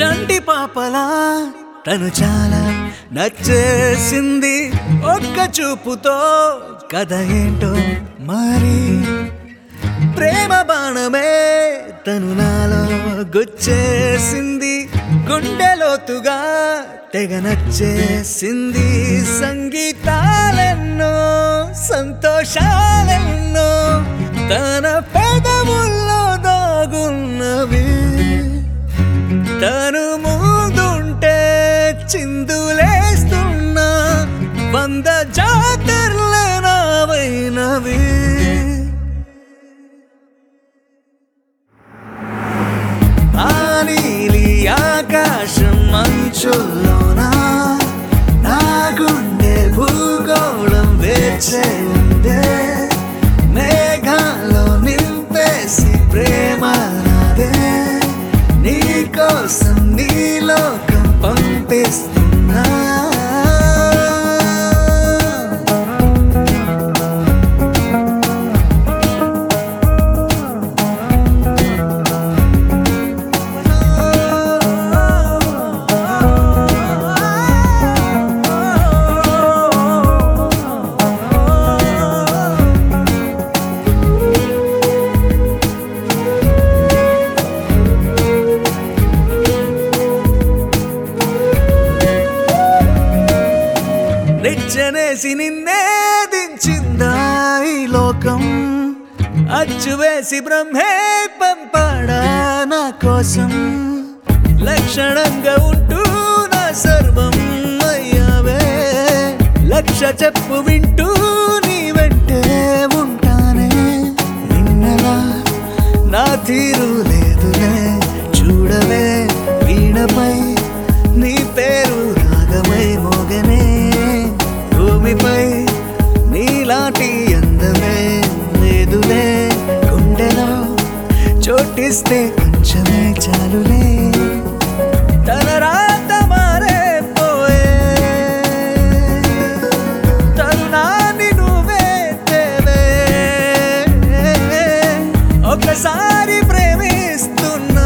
చంటి పాపలా తను చాలా నచ్చేసింది ఒక్క చూపుతో కథ ఏంటో మరి ప్రేమ బాణమే తను నాలో గుచ్చేసింది గుండెలోతుగా తెగ నచ్చేసింది సంగీతాలెన్నో సంతోషాలెన్నో తన పెదవుల్లో దాగున్నవి తను ముందుంటే చిందులేస్తున్నా 100 జాతరలే నావైనవి ఆ నీలి ఆకాశం మంచుల్లోనా నా గుండె భూగోళం వేచే ఉందే మేఘాల్లో నింపేసి ప్రేమ నాదే నీ కోసం నీ లోకం పంపిస్తున్నా నిచ్చెనేసి నిన్నే దించిందా ఈ లోకం అచ్చు వేసి బ్రహ్మే పంపాడా నా కోసం లక్షణంగా ఉంటూ నా సర్వం అయ్యావే లక్ష చెప్పు వింటూ నీ వెంటే ఉంటానే నిన్నలా నా తీరు లేదులే చూడవే వీణపై నీ పేరు రాగమై మోగనే భూమిపై నీలాంటి అందమే లేదులే గుండెలో చోటిస్తే కొంచెమే చాలులే తన రాత మారే పోయే తరుణాన్ని నువ్వే తేవే ఒకసారి ప్రేమిస్తున్నా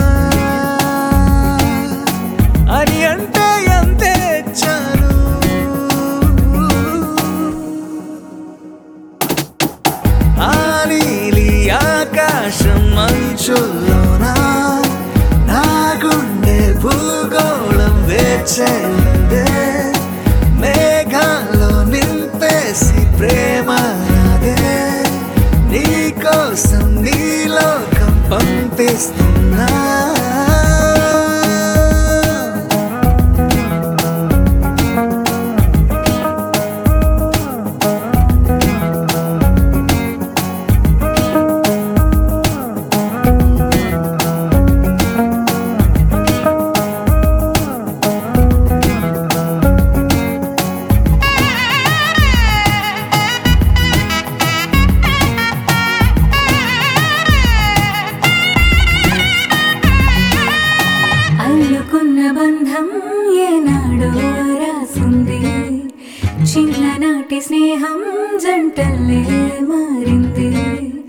అని అంటే అంతే చాలు ఆ నీలి ఆకాశం మంచుల్లోనా నా గుండె భూగోళం వేచే ఉందే మేఘాల్లో నింపేసి ప్రేమ నాదే నీ కోసం నీ లోకం పంపిస్తున్నా అల్లుకున్న బంధం ఏనాడో రాసింది చిన్ననాటి స్నేహం జంటల్లే మారింది